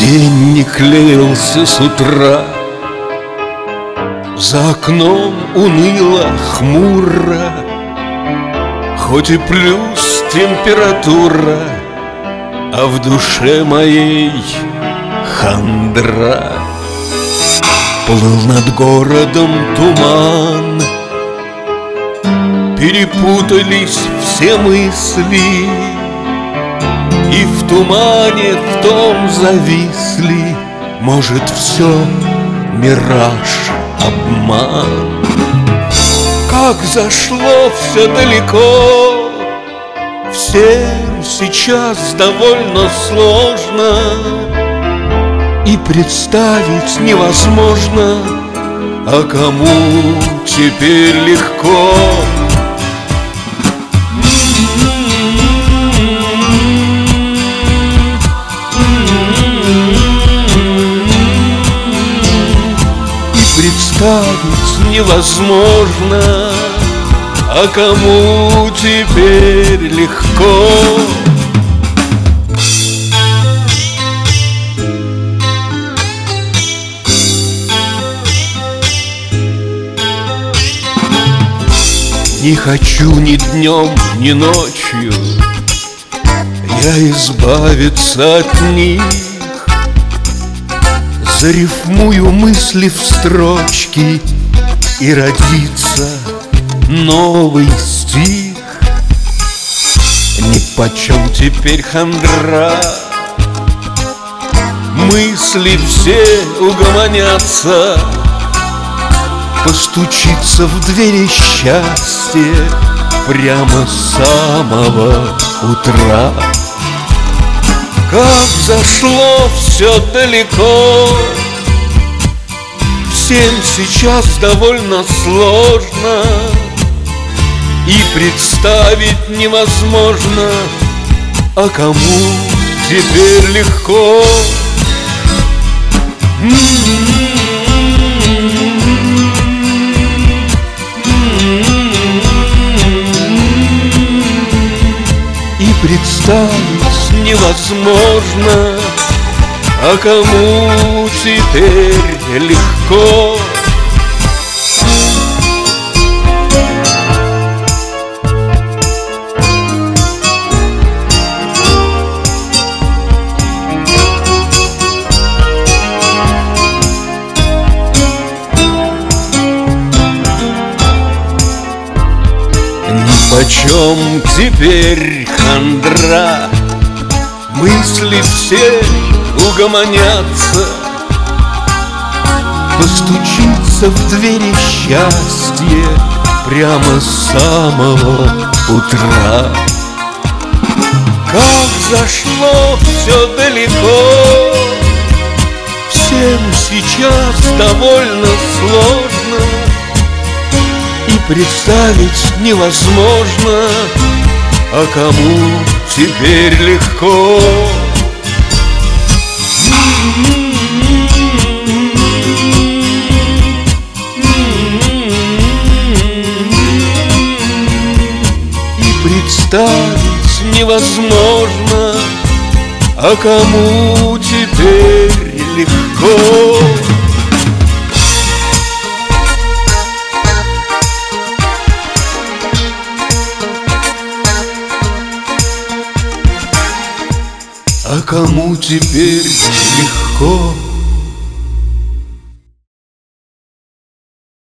День не клеился с утра, за окном уныло, хмуро, хоть и плюс температура, а в душе моей хандра. Плыл над городом туман, перепутались все мысли, и в тумане в том зависли. Может, все мираж, обман. Как зашло все далеко, всем сейчас довольно сложно, и представить невозможно, а кому теперь легко. Представить невозможно, а кому теперь легко. Не хочу ни днем, ни ночью я избавиться от них. Зарифмую мысли в строчки, и родится новый стих. Нипочем теперь хандра, мысли все угомонятся, постучится в двери счастье прямо с самого утра. Как зашло все далеко, всем сейчас довольно сложно, и представить невозможно, а кому теперь легко. И представить невозможно, а кому теперь легко. Нипочем теперь хандра, мысли все угомонятся, постучится в двери счастье прямо с самого утра. Как зашло все далеко, всем сейчас довольно сложно, и представить невозможно, а кому теперь легко. И представить невозможно, а кому теперь легко. А кому теперь легко?